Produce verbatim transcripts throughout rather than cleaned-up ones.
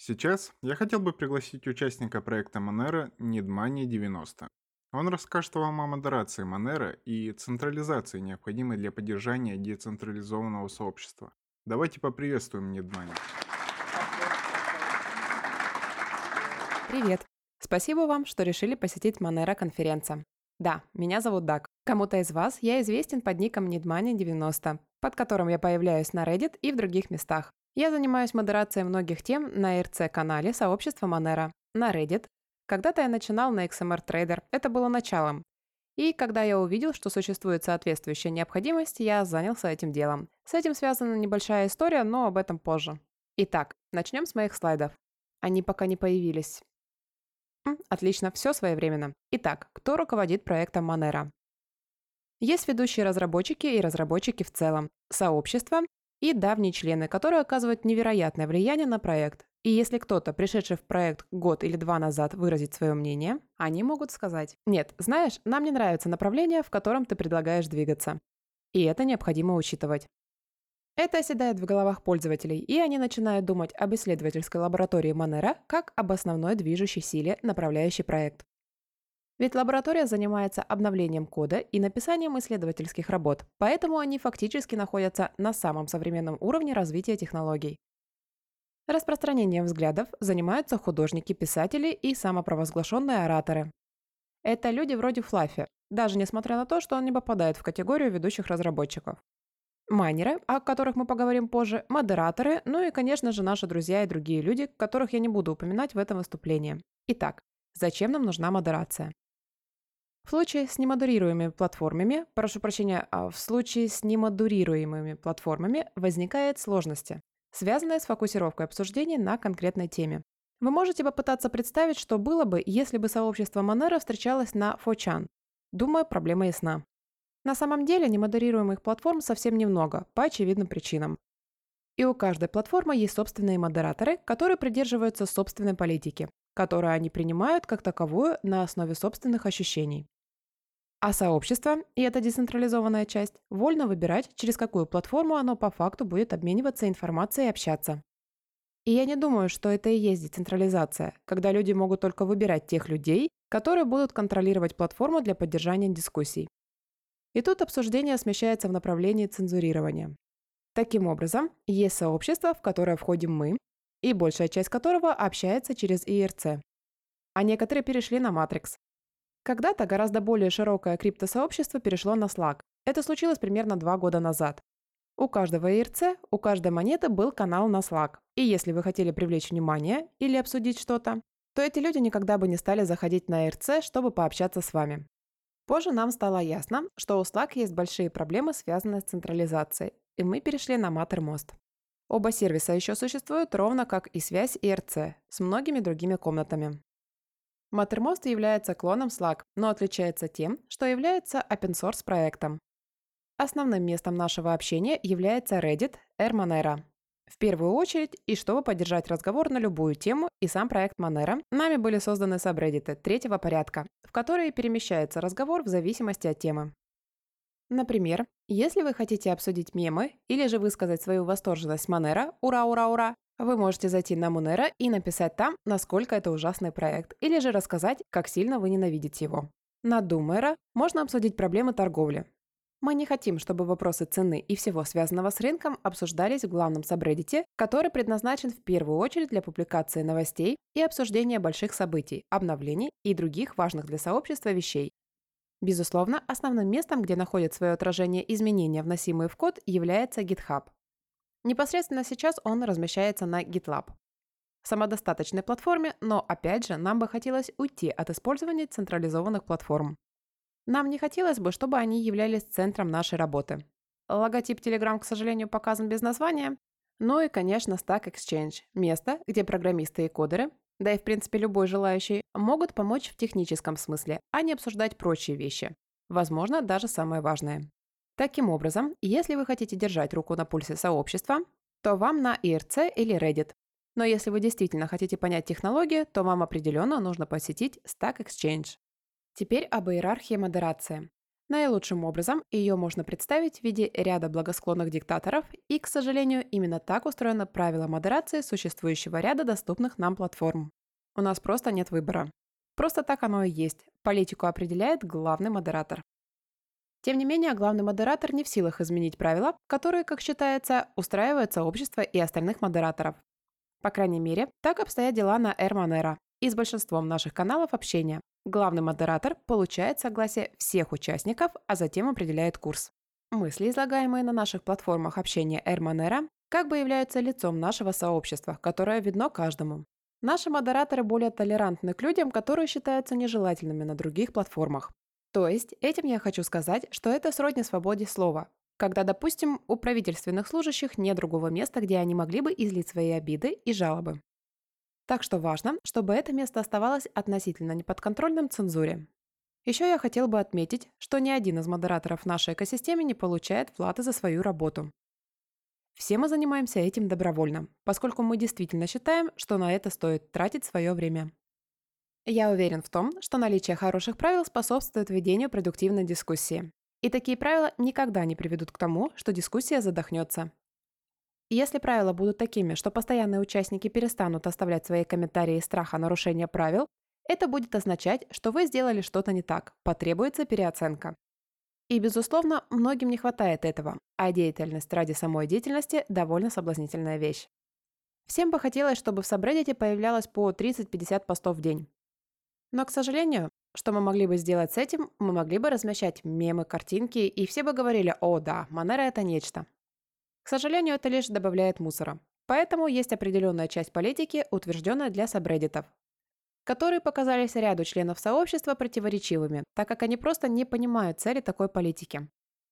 Сейчас я хотел бы пригласить участника проекта Monero Нидмани девяносто. Он расскажет вам о модерации Monero и централизации, необходимой для поддержания децентрализованного сообщества. Давайте поприветствуем Нидмани. Привет! Спасибо вам, что решили посетить Monero конференция. Да, меня зовут Даг. Кому-то из вас я известен под ником Нидмани девяносто, под которым я появляюсь на Reddit и в других местах. Я занимаюсь модерацией многих тем на эр си-канале сообщества Monero, на Reddit. Когда-то я начинал на икс эм ар Trader, это было началом. И когда я увидел, что существует соответствующая необходимость, я занялся этим делом. С этим связана небольшая история, но об этом позже. Итак, начнем с моих слайдов. Они пока не появились. М, Отлично, все своевременно. Итак, кто руководит проектом Monero? Есть ведущие разработчики и разработчики в целом, сообщество и давние члены, которые оказывают невероятное влияние на проект. И если кто-то, пришедший в проект год или два назад, выразит свое мнение, они могут сказать: «Нет, знаешь, нам не нравится направление, в котором ты предлагаешь двигаться». И это необходимо учитывать. Это оседает в головах пользователей, и они начинают думать об исследовательской лаборатории Monero как об основной движущей силе, направляющей проект. Ведь лаборатория занимается обновлением кода и написанием исследовательских работ, поэтому они фактически находятся на самом современном уровне развития технологий. Распространением взглядов занимаются художники, писатели и самопровозглашенные ораторы. Это люди вроде Флаффи, даже несмотря на то, что он не попадает в категорию ведущих разработчиков. Майнеры, о которых мы поговорим позже, модераторы, ну и, конечно же, наши друзья и другие люди, которых я не буду упоминать в этом выступлении. Итак, зачем нам нужна модерация? В случае с немодерируемыми платформами, прошу прощения, а в случае с немодерируемыми платформами возникают сложности, связанные с фокусировкой обсуждений на конкретной теме. Вы можете попытаться представить, что было бы, если бы сообщество Monero встречалось на фор чан. Думаю, проблема ясна. На самом деле немодерируемых платформ совсем немного, по очевидным причинам. И у каждой платформы есть собственные модераторы, которые придерживаются собственной политики, которую они принимают как таковую на основе собственных ощущений. А сообщество, и эта децентрализованная часть, вольно выбирать, через какую платформу оно по факту будет обмениваться информацией и общаться. И я не думаю, что это и есть децентрализация, когда люди могут только выбирать тех людей, которые будут контролировать платформу для поддержания дискуссий. И тут обсуждение смещается в направлении цензурирования. Таким образом, есть сообщество, в которое входим мы, и большая часть которого общается через и эр си. А некоторые перешли на Matrix. Когда-то гораздо более широкое криптосообщество перешло на Slack. Это случилось примерно два года назад. У каждого и эр си, у каждой монеты был канал на Slack. И если вы хотели привлечь внимание или обсудить что-то, то эти люди никогда бы не стали заходить на и эр си, чтобы пообщаться с вами. Позже нам стало ясно, что у Slack есть большие проблемы, связанные с централизацией, и мы перешли на Mattermost. Оба сервиса еще существуют, ровно как и связь и эр си, с многими другими комнатами. Mattermost является клоном Slack, но отличается тем, что является open-source проектом. Основным местом нашего общения является Reddit r Monero. В первую очередь, и чтобы поддержать разговор на любую тему и сам проект Monero, нами были созданы сабреддиты третьего порядка, в которые перемещается разговор в зависимости от темы. Например, если вы хотите обсудить мемы или же высказать свою восторженность Monero, ура-ура-ура, вы можете зайти на Monero и написать там, насколько это ужасный проект, или же рассказать, как сильно вы ненавидите его. На Doomera можно обсудить проблемы торговли. Мы не хотим, чтобы вопросы цены и всего связанного с рынком обсуждались в главном сабреддите, который предназначен в первую очередь для публикации новостей и обсуждения больших событий, обновлений и других важных для сообщества вещей. Безусловно, основным местом, где находят свое отражение изменения, вносимые в код, является GitHub. Непосредственно сейчас он размещается на GitLab. Самодостаточной платформе, но опять же нам бы хотелось уйти от использования централизованных платформ. Нам не хотелось бы, чтобы они являлись центром нашей работы. Логотип Telegram, к сожалению, показан без названия. Ну и, конечно, Stack Exchange – место, где программисты и кодеры, да и в принципе любой желающий, могут помочь в техническом смысле, а не обсуждать прочие вещи. Возможно, даже самое важное. Таким образом, если вы хотите держать руку на пульсе сообщества, то вам на и эр си или Reddit. Но если вы действительно хотите понять технологию, то вам определенно нужно посетить Stack Exchange. Теперь об иерархии модерации. Наилучшим образом ее можно представить в виде ряда благосклонных диктаторов, и, к сожалению, именно так устроено правило модерации существующего ряда доступных нам платформ. У нас просто нет выбора. Просто так оно и есть. Политику определяет главный модератор. Тем не менее, главный модератор не в силах изменить правила, которые, как считается, устраивают сообщество и остальных модераторов. По крайней мере, так обстоят дела на AirMonero, и с большинством наших каналов общения. Главный модератор получает согласие всех участников, а затем определяет курс. Мысли, излагаемые на наших платформах общения AirMonero, как бы являются лицом нашего сообщества, которое видно каждому. Наши модераторы более толерантны к людям, которые считаются нежелательными на других платформах. То есть, этим я хочу сказать, что это сродни свободе слова, когда, допустим, у правительственных служащих нет другого места, где они могли бы излить свои обиды и жалобы. Так что важно, чтобы это место оставалось относительно неподконтрольным цензуре. Еще я хотел бы отметить, что ни один из модераторов в нашей экосистеме не получает платы за свою работу. Все мы занимаемся этим добровольно, поскольку мы действительно считаем, что на это стоит тратить свое время. Я уверен в том, что наличие хороших правил способствует ведению продуктивной дискуссии. И такие правила никогда не приведут к тому, что дискуссия задохнется. Если правила будут такими, что постоянные участники перестанут оставлять свои комментарии из страха нарушения правил, это будет означать, что вы сделали что-то не так, потребуется переоценка. И, безусловно, многим не хватает этого, а деятельность ради самой деятельности – довольно соблазнительная вещь. Всем бы хотелось, чтобы в Subreddit появлялось по тридцать-пятьдесят постов в день. Но, к сожалению, что мы могли бы сделать с этим, мы могли бы размещать мемы, картинки, и все бы говорили: «О, да, Monero – это нечто». К сожалению, это лишь добавляет мусора. Поэтому есть определенная часть политики, утвержденная для сабреддитов, которые показались ряду членов сообщества противоречивыми, так как они просто не понимают цели такой политики.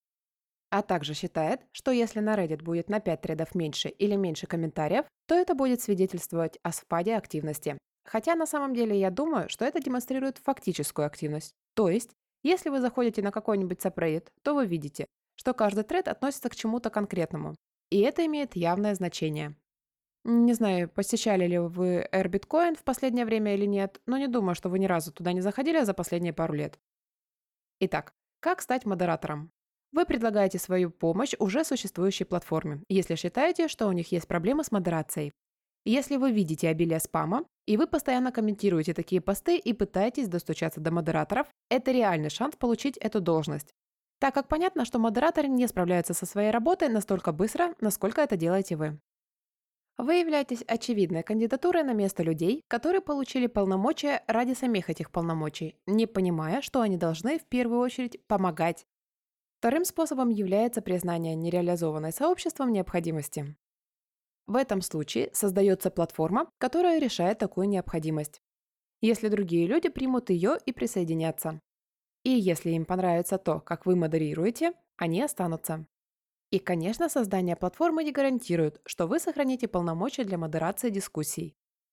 А также считает, что если на Reddit будет на пять тредов меньше или меньше комментариев, то это будет свидетельствовать о спаде активности. Хотя на самом деле я думаю, что это демонстрирует фактическую активность. То есть, если вы заходите на какой-нибудь subreddit, то вы видите, что каждый тред относится к чему-то конкретному. И это имеет явное значение. Не знаю, посещали ли вы AirBitcoin в последнее время или нет, но не думаю, что вы ни разу туда не заходили за последние пару лет. Итак, как стать модератором? Вы предлагаете свою помощь уже существующей платформе, если считаете, что у них есть проблемы с модерацией. Если вы видите обилие спама, и вы постоянно комментируете такие посты и пытаетесь достучаться до модераторов, это реальный шанс получить эту должность. Так как понятно, что модераторы не справляются со своей работой настолько быстро, насколько это делаете вы. Вы являетесь очевидной кандидатурой на место людей, которые получили полномочия ради самих этих полномочий, не понимая, что они должны в первую очередь помогать. Вторым способом является признание нереализованной сообществом необходимости. В этом случае создается платформа, которая решает такую необходимость. Если другие люди примут ее и присоединятся. И если им понравится то, как вы модерируете, они останутся. И, конечно, создание платформы не гарантирует, что вы сохраните полномочия для модерации дискуссий.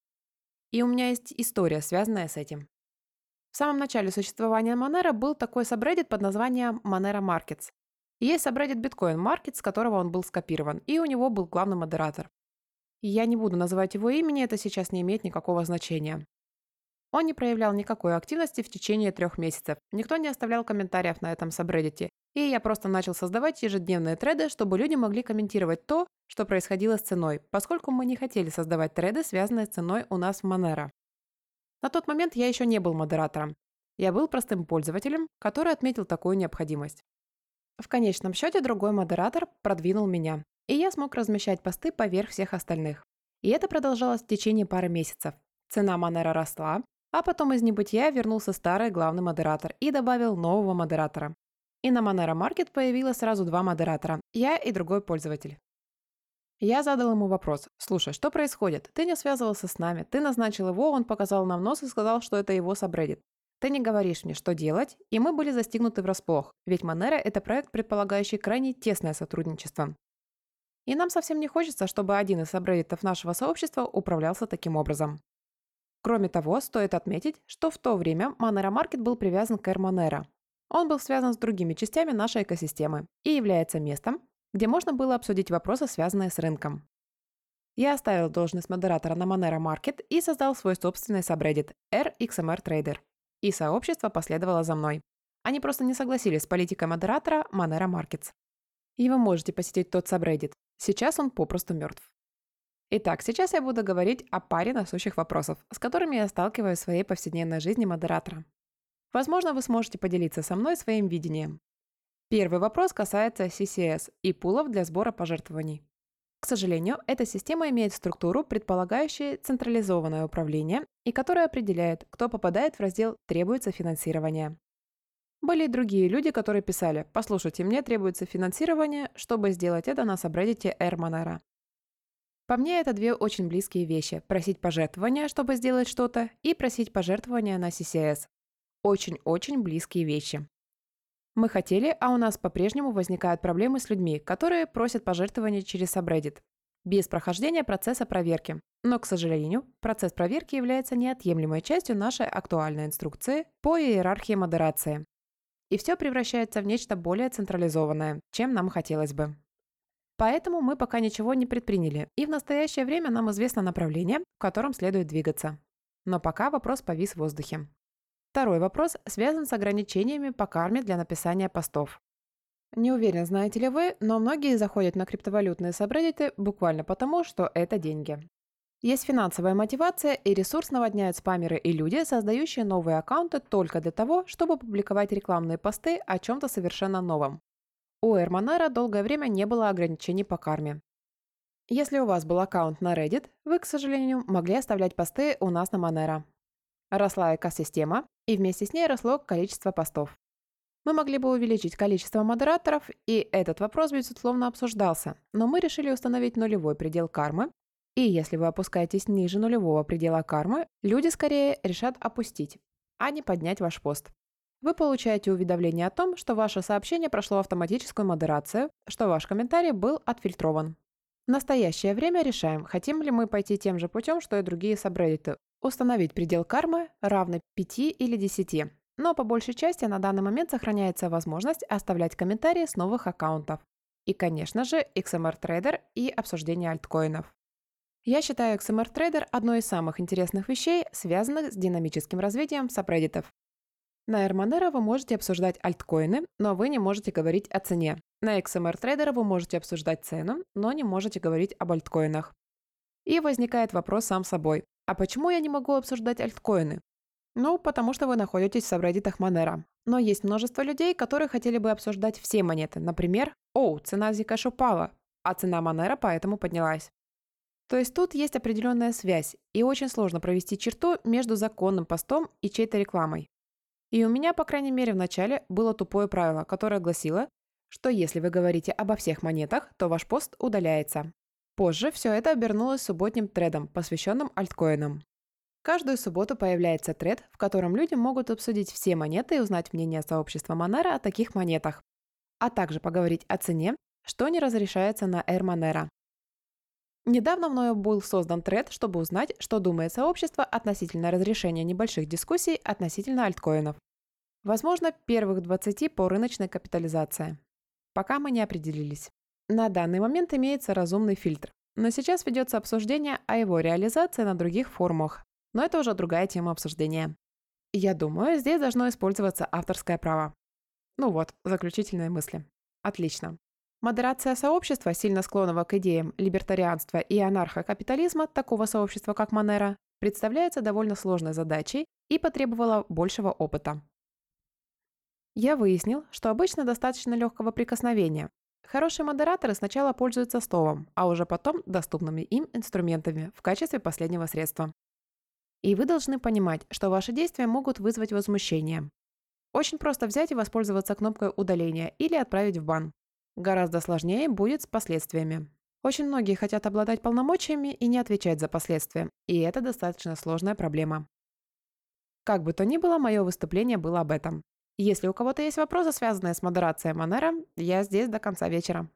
И у меня есть история, связанная с этим. В самом начале существования Monero был такой subreddit под названием Monero Markets. И есть subreddit Bitcoin Markets, с которого он был скопирован, и у него был главный модератор. И я не буду называть его имени, это сейчас не имеет никакого значения. Он не проявлял никакой активности в течение трех месяцев. Никто не оставлял комментариев на этом сабреддите. И я просто начал создавать ежедневные треды, чтобы люди могли комментировать то, что происходило с ценой, поскольку мы не хотели создавать треды, связанные с ценой у нас в Monero. На тот момент я еще не был модератором. Я был простым пользователем, который отметил такую необходимость. В конечном счете другой модератор продвинул меня, и я смог размещать посты поверх всех остальных. И это продолжалось в течение пары месяцев. Цена Monero росла, а потом из небытия вернулся старый главный модератор и добавил нового модератора. И на Monero Market появилось сразу два модератора – я и другой пользователь. Я задал ему вопрос: «Слушай, что происходит? Ты не связывался с нами, ты назначил его, он показал нам нос и сказал, что это его subreddit. Ты не говоришь мне, что делать, и мы были застигнуты врасплох, ведь Monero – это проект, предполагающий крайне тесное сотрудничество. И нам совсем не хочется, чтобы один из сабреддитов нашего сообщества управлялся таким образом». Кроме того, стоит отметить, что в то время Monero Market был привязан к AirMonero. Он был связан с другими частями нашей экосистемы и является местом, где можно было обсудить вопросы, связанные с рынком. Я оставил должность модератора на Monero Market и создал свой собственный сабреддит эр икс эм эр Trader. И сообщество последовало за мной. Они просто не согласились с политикой модератора Monero Markets. И вы можете посетить тот сабреддит. Сейчас он попросту мертв. Итак, сейчас я буду говорить о паре насущих вопросов, с которыми я сталкиваюсь в своей повседневной жизни модератора. Возможно, вы сможете поделиться со мной своим видением. Первый вопрос касается си си эс и пулов для сбора пожертвований. К сожалению, эта система имеет структуру, предполагающую централизованное управление и которая определяет, кто попадает в раздел «Требуется финансирование». Были и другие люди, которые писали: «Послушайте, мне требуется финансирование, чтобы сделать это на сабреддите Air Monero». По мне, это две очень близкие вещи – просить пожертвования, чтобы сделать что-то, и просить пожертвования на си си эс. Очень-очень близкие вещи. Мы хотели, а у нас по-прежнему возникают проблемы с людьми, которые просят пожертвования через сабреддит, без прохождения процесса проверки. Но, к сожалению, процесс проверки является неотъемлемой частью нашей актуальной инструкции по иерархии модерации. И все превращается в нечто более централизованное, чем нам хотелось бы. Поэтому мы пока ничего не предприняли, и в настоящее время нам известно направление, в котором следует двигаться. Но пока вопрос повис в воздухе. Второй вопрос связан с ограничениями по карме для написания постов. Не уверен, знаете ли вы, но многие заходят на криптовалютные сабреддиты буквально потому, что это деньги. Есть финансовая мотивация, и ресурс наводняют спамеры и люди, создающие новые аккаунты только для того, чтобы публиковать рекламные посты о чем-то совершенно новом. У Air Monero долгое время не было ограничений по карме. Если у вас был аккаунт на Reddit, вы, к сожалению, могли оставлять посты у нас на Monero. Росла экосистема, и вместе с ней росло количество постов. Мы могли бы увеличить количество модераторов, и этот вопрос, безусловно, обсуждался, но мы решили установить нулевой предел кармы, и если вы опускаетесь ниже нулевого предела кармы, люди скорее решат опустить, а не поднять ваш пост. Вы получаете уведомление о том, что ваше сообщение прошло автоматическую модерацию, что ваш комментарий был отфильтрован. В настоящее время решаем, хотим ли мы пойти тем же путем, что и другие сабреддиты, установить предел кармы равный пяти или десяти. Но по большей части на данный момент сохраняется возможность оставлять комментарии с новых аккаунтов. И, конечно же, икс эм ар Trader и обсуждение альткоинов. Я считаю икс эм ар Trader одной из самых интересных вещей, связанных с динамическим развитием сабреддитов. На Air Monero вы можете обсуждать альткоины, но вы не можете говорить о цене. На икс эм ар Trader вы можете обсуждать цену, но не можете говорить об альткоинах. И возникает вопрос сам собой: а почему я не могу обсуждать альткоины? Ну, потому что вы находитесь в сабреддитах Monero. Но есть множество людей, которые хотели бы обсуждать все монеты. Например, «Оу, цена Zcash упала, а цена Monero поэтому поднялась». То есть тут есть определенная связь, и очень сложно провести черту между законным постом и чьей-то рекламой. И у меня, по крайней мере, в начале было тупое правило, которое гласило, что если вы говорите обо всех монетах, то ваш пост удаляется. Позже все это обернулось субботним тредом, посвященным альткоинам. Каждую субботу появляется тред, в котором люди могут обсудить все монеты и узнать мнение сообщества Monero о таких монетах, а также поговорить о цене, что не разрешается на Air Monero. Недавно мною был создан тред, чтобы узнать, что думает сообщество относительно разрешения небольших дискуссий относительно альткоинов. Возможно, первых двадцати по рыночной капитализации. Пока мы не определились. На данный момент имеется разумный фильтр, но сейчас ведется обсуждение о его реализации на других форумах. Но это уже другая тема обсуждения. Я думаю, здесь должно использоваться авторское право. Ну вот, заключительные мысли. Отлично. Модерация сообщества, сильно склонного к идеям либертарианства и анархокапитализма, такого сообщества, как Monero, представляется довольно сложной задачей и потребовала большего опыта. Я выяснил, что обычно достаточно легкого прикосновения. Хорошие модераторы сначала пользуются столом, а уже потом доступными им инструментами в качестве последнего средства. И вы должны понимать, что ваши действия могут вызвать возмущение. Очень просто взять и воспользоваться кнопкой удаления или отправить в бан. Гораздо сложнее будет с последствиями. Очень многие хотят обладать полномочиями и не отвечать за последствия, и это достаточно сложная проблема. Как бы то ни было, мое выступление было об этом. Если у кого-то есть вопросы, связанные с модерацией Monero, я здесь до конца вечера.